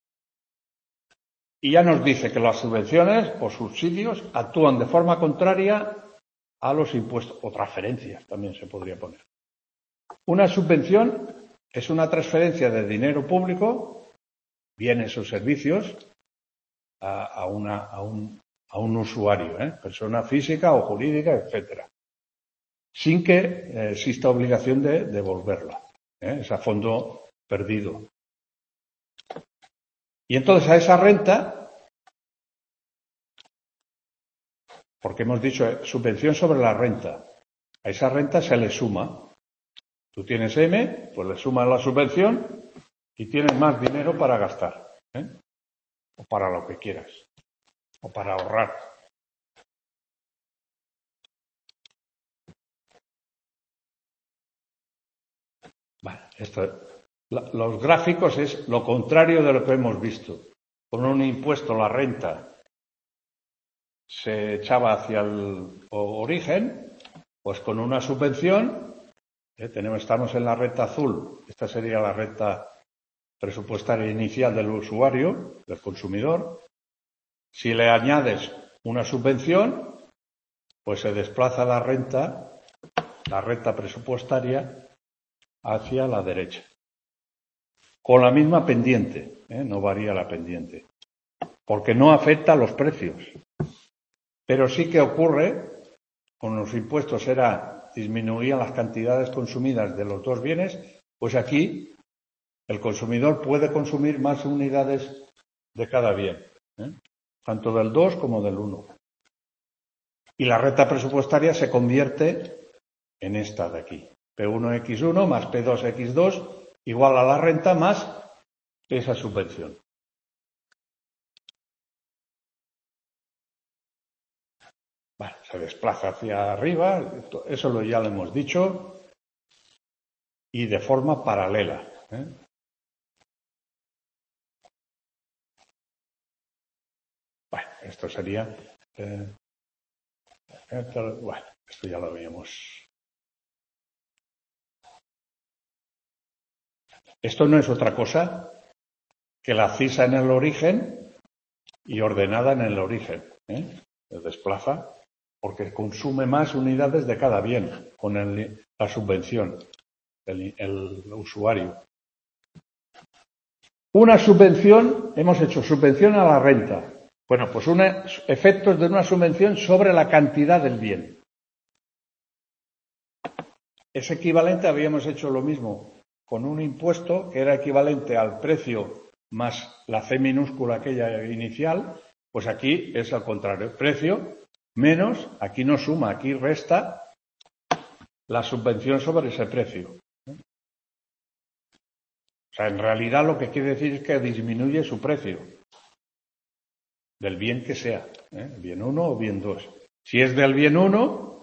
Y ya nos dice que las subvenciones o subsidios actúan de forma contraria a los impuestos o transferencias, también se podría poner. Una subvención es una transferencia de dinero público, bienes o servicios, a, a, una, a, un, a un usuario, ¿eh? persona física o jurídica, etcétera, sin que eh, exista obligación de devolverla. ¿eh? Es a fondo perdido. Y entonces a esa renta, porque hemos dicho eh, subvención sobre la renta, a esa renta se le suma. Tú tienes M, pues le sumas la subvención y tienes más dinero para gastar, ¿eh? O para lo que quieras, o para ahorrar. Vale, esto, la, los gráficos es lo contrario de lo que hemos visto. Con un impuesto, la renta se echaba hacia el origen, pues con una subvención, ¿eh? Tenemos, estamos en la recta azul, esta sería la recta presupuestaria inicial del usuario, del consumidor. Si le añades una subvención, pues se desplaza la renta, la recta presupuestaria, hacia la derecha. Con la misma pendiente, ¿eh? No varía la pendiente, porque no afecta a los precios. Pero sí que ocurre, con los impuestos era, disminuían las cantidades consumidas de los dos bienes, pues aquí el consumidor puede consumir más unidades de cada bien, ¿eh? Tanto del dos como del uno. Y la recta presupuestaria se convierte en esta de aquí. P uno equis uno más P dos equis dos igual a la renta más esa subvención. Vale, se desplaza hacia arriba, eso lo ya lo hemos dicho, y de forma paralela, ¿eh? Bueno, esto sería... Eh, esto, bueno, esto ya lo habíamos... Esto no es otra cosa que la cisa en el origen y ordenada en el origen, ¿eh? Se desplaza porque consume más unidades de cada bien con el, la subvención, el, el usuario. Una subvención, hemos hecho subvención a la renta. Bueno, pues una, efectos de una subvención sobre la cantidad del bien. Es equivalente, habíamos hecho lo mismo con un impuesto que era equivalente al precio más la C minúscula aquella inicial, pues aquí es al contrario, precio menos, aquí no suma, aquí resta la subvención sobre ese precio. O sea, en realidad lo que quiere decir es que disminuye su precio, del bien que sea, ¿eh? Bien uno o bien dos. Si es del bien uno,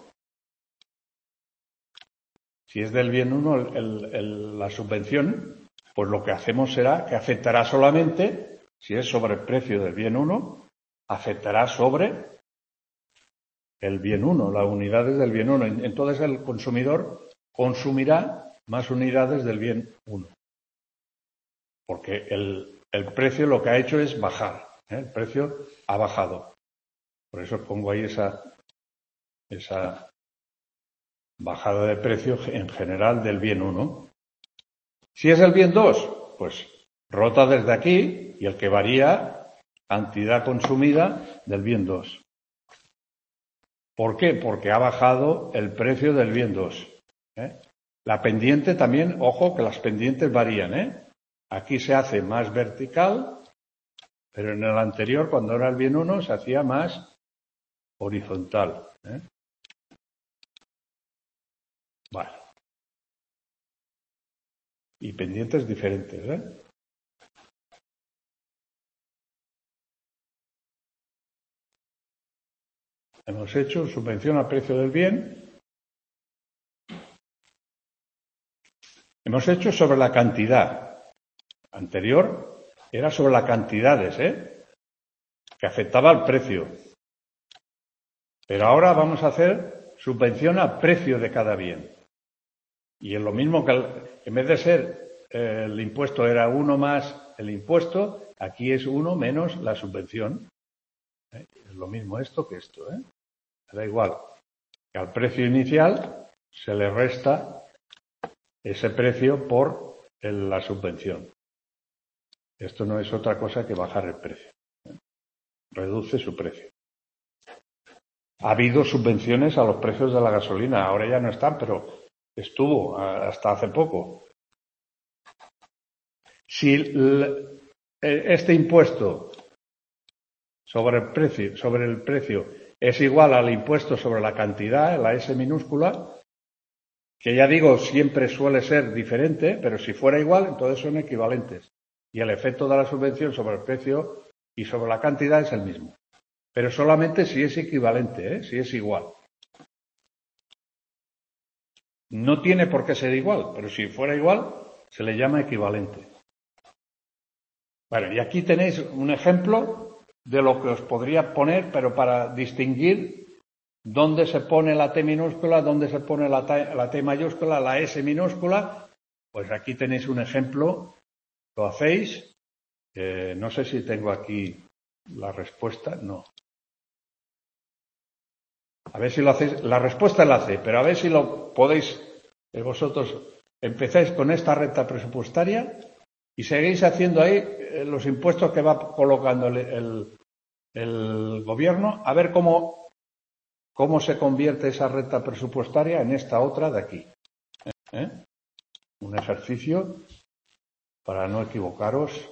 si es del bien uno el, el, el, la subvención, pues lo que hacemos será que afectará solamente, si es sobre el precio del bien uno, afectará sobre el bien uno, las unidades del bien uno. Entonces el consumidor consumirá más unidades del bien uno. Porque el, el precio lo que ha hecho es bajar, ¿eh? El precio ha bajado. Por eso pongo ahí esa, esa bajada de precio en general del bien uno. Si es el bien dos, pues rota desde aquí y el que varía, cantidad consumida del bien dos. ¿Por qué? Porque ha bajado el precio del bien dos. ¿eh? La pendiente también, ojo que las pendientes varían. ¿eh? Aquí se hace más vertical, pero en el anterior, cuando era el bien uno, se hacía más horizontal. ¿eh? Vale. Y pendientes diferentes. ¿eh? Hemos hecho subvención al precio del bien. Hemos hecho sobre la cantidad. Anterior era sobre las cantidades, ¿eh? que afectaba al precio. Pero ahora vamos a hacer subvención al precio de cada bien. Y es lo mismo que el, en vez de ser eh, el impuesto era uno más el impuesto, aquí es uno menos la subvención. ¿eh? Es lo mismo esto que esto. ¿eh? Da igual que al precio inicial se le resta ese precio por el, la subvención. Esto no es otra cosa que bajar el precio. ¿eh? Reduce su precio. Ha habido subvenciones a los precios de la gasolina, ahora ya no están, pero estuvo hasta hace poco. Si este impuesto sobre el precio, sobre el precio es igual al impuesto sobre la cantidad, la S minúscula, que ya digo, siempre suele ser diferente, pero si fuera igual, entonces son equivalentes. Y el efecto de la subvención sobre el precio y sobre la cantidad es el mismo. Pero solamente si es equivalente, ¿eh? Si es igual. No tiene por qué ser igual, pero si fuera igual, se le llama equivalente. Bueno, y aquí tenéis un ejemplo de lo que os podría poner, pero para distinguir dónde se pone la T minúscula, dónde se pone la T, la T mayúscula, la S minúscula, pues aquí tenéis un ejemplo, lo hacéis. Eh, no sé si tengo aquí la respuesta, no. A ver si lo hacéis, la respuesta la hace, pero a ver si lo podéis eh, vosotros, empezáis con esta recta presupuestaria y seguís haciendo ahí eh, los impuestos que va colocando el, el, el gobierno, a ver cómo, cómo se convierte esa recta presupuestaria en esta otra de aquí. ¿Eh? Un ejercicio para no equivocaros.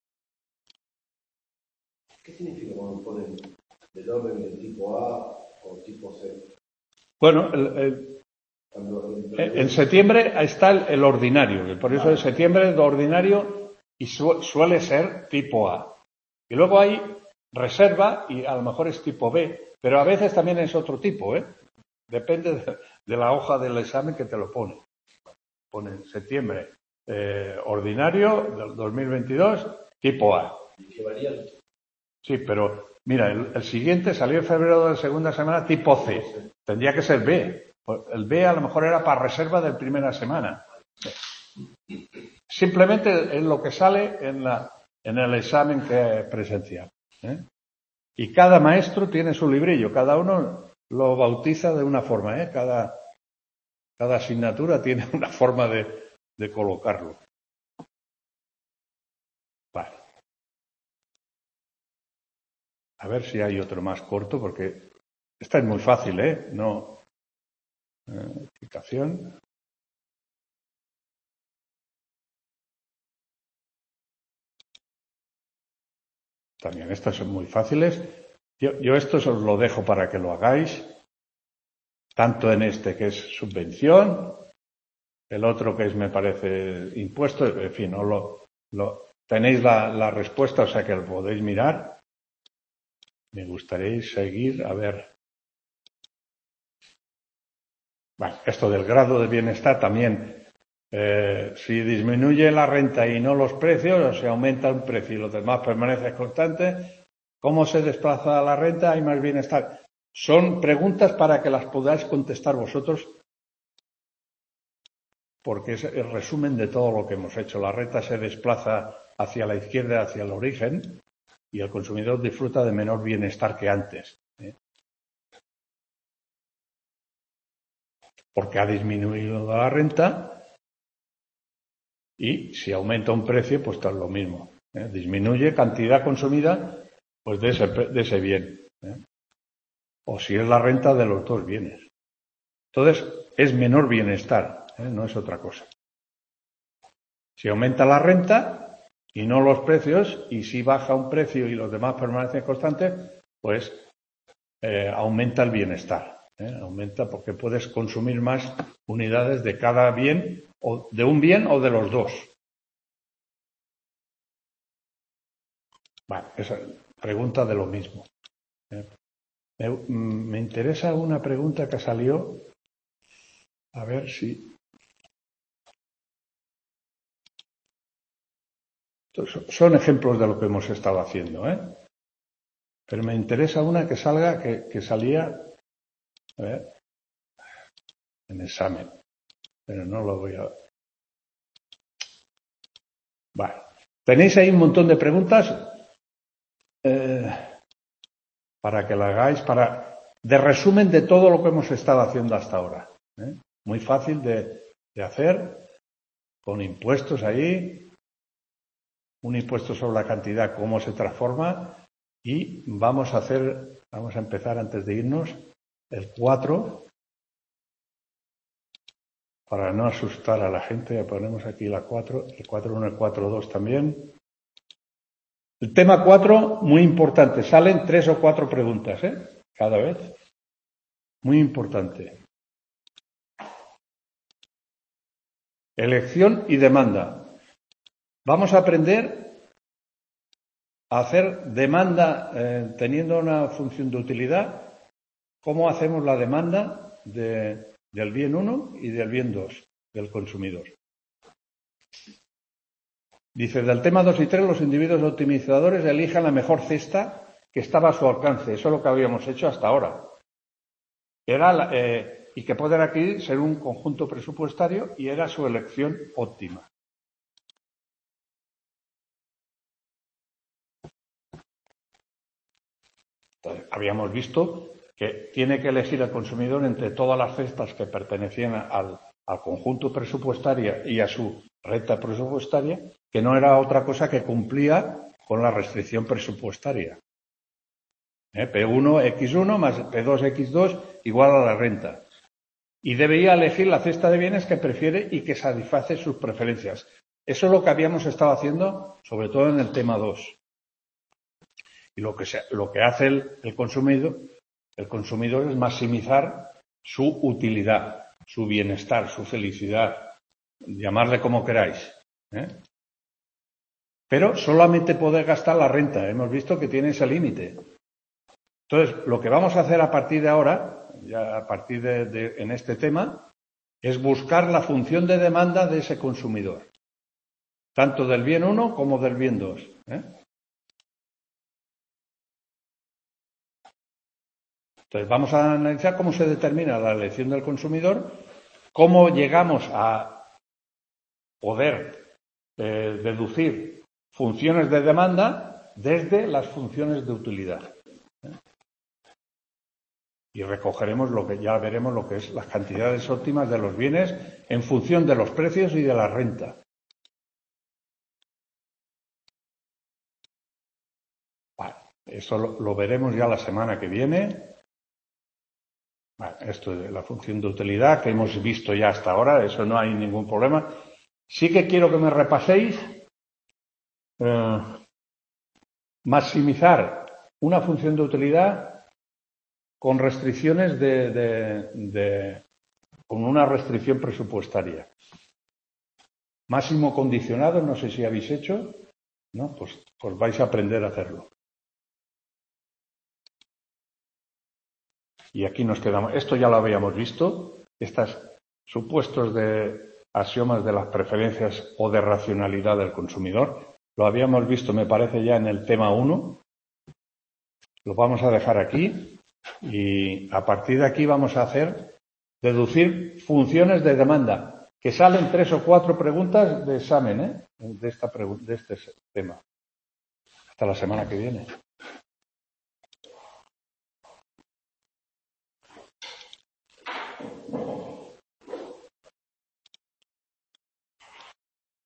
¿Qué significa cuando ponen del orden del tipo A o tipo C? Bueno, el, el, en septiembre está el, el ordinario, por eso en septiembre es lo ordinario y su, suele ser tipo A. Y luego hay reserva y a lo mejor es tipo B, pero a veces también es otro tipo, ¿eh? Depende de, de la hoja del examen que te lo pone. Pone en septiembre eh, ordinario del dos mil veintidós, tipo A. Sí, pero mira, el, el siguiente salió en febrero de la segunda semana tipo C. Tendría que ser B. El B a lo mejor era para reserva de primera semana. Simplemente es lo que sale en, la, en el examen que presencial. ¿eh? Y cada maestro tiene su librillo. Cada uno lo bautiza de una forma. ¿eh? Cada, cada asignatura tiene una forma de, de colocarlo. Vale. A ver si hay otro más corto, porque esta es muy fácil, ¿eh? No. Eh, explicación. También estos son muy fáciles. Yo, yo estos os lo dejo para que lo hagáis. Tanto en este que es subvención, el otro que es, me parece, impuesto, en fin, no lo, lo tenéis la, la respuesta, o sea que lo podéis mirar. Me gustaría seguir, a ver. Bueno, esto del grado de bienestar también. Eh, si disminuye la renta y no los precios, o se aumenta un precio y los demás permanecen constantes, ¿cómo se desplaza la renta? ¿Hay más bienestar? Son preguntas para que las podáis contestar vosotros, porque es el resumen de todo lo que hemos hecho. La renta se desplaza hacia la izquierda, hacia el origen, y el consumidor disfruta de menor bienestar que antes. ¿eh? Porque ha disminuido la renta y si aumenta un precio, pues es lo mismo. ¿eh? Disminuye cantidad consumida pues de ese, de ese bien. ¿eh? O si es la renta de los dos bienes. Entonces, es menor bienestar, ¿eh? no es otra cosa. Si aumenta la renta y no los precios, y si baja un precio y los demás permanecen constantes, pues eh, aumenta el bienestar. ¿eh? Aumenta porque puedes consumir más unidades de cada bien, o de un bien o de los dos. Vale, esa pregunta de lo mismo. ¿eh? Me, me interesa una pregunta que salió. A ver si... Son ejemplos de lo que hemos estado haciendo, ¿eh? Pero me interesa una que salga, que, que salía, a ver, en examen. Pero no lo voy a... Vale. Tenéis ahí un montón de preguntas eh, para que la hagáis, para de resumen de todo lo que hemos estado haciendo hasta ahora. ¿eh? Muy fácil de, de hacer, con impuestos ahí, un impuesto sobre la cantidad, cómo se transforma, y vamos a hacer, vamos a empezar antes de irnos, el cuatro, para no asustar a la gente, ya ponemos aquí la cuatro, el cuatro uno, el cuatro dos también. El tema cuatro, muy importante, salen tres o cuatro preguntas, ¿eh? Cada vez. Muy importante. elección y demanda. Vamos a aprender a hacer demanda eh, teniendo una función de utilidad. ¿Cómo hacemos la demanda de, del bien uno y del bien dos del consumidor? Dice, del tema dos y tres, los individuos optimizadores elijan la mejor cesta que estaba a su alcance. Eso es lo que habíamos hecho hasta ahora. Era la, eh, y que pueden aquí ser un conjunto presupuestario y era su elección óptima. Entonces, habíamos visto que tiene que elegir el consumidor entre todas las cestas que pertenecían al, al conjunto presupuestario y a su recta presupuestaria, que no era otra cosa que cumplía con la restricción presupuestaria. ¿Eh? P uno equis uno más P dos equis dos igual a la renta. Y debía elegir la cesta de bienes que prefiere y que satisface sus preferencias. Eso es lo que habíamos estado haciendo, sobre todo en el tema dos. Y lo que, se, lo que hace el, el consumidor, el consumidor es maximizar su utilidad, su bienestar, su felicidad, llamarle como queráis. ¿eh? Pero solamente poder gastar la renta. Hemos visto que tiene ese límite. Entonces, lo que vamos a hacer a partir de ahora, ya a partir de, de en este tema, es buscar la función de demanda de ese consumidor, tanto del bien uno como del bien dos. ¿eh? Entonces, vamos a analizar cómo se determina la elección del consumidor, cómo llegamos a poder eh, deducir funciones de demanda desde las funciones de utilidad. ¿eh? Y recogeremos lo que ya veremos lo que es las cantidades óptimas de los bienes en función de los precios y de la renta. Vale, eso lo, lo veremos ya la semana que viene. Vale, esto es la función de utilidad que hemos visto ya hasta ahora, eso no hay ningún problema. Sí que quiero que me repaséis eh, maximizar una función de utilidad con restricciones de, de, de con una restricción presupuestaria. Máximo condicionado, no sé si habéis hecho, ¿no? Pues, pues vais a aprender a hacerlo. Y aquí nos quedamos. Esto ya lo habíamos visto, estos supuestos de axiomas de las preferencias o de racionalidad del consumidor. Lo habíamos visto, me parece, ya en el tema uno. Lo vamos a dejar aquí y a partir de aquí vamos a hacer deducir funciones de demanda, que salen tres o cuatro preguntas de examen ¿eh? de, esta de este tema. Hasta la semana que viene.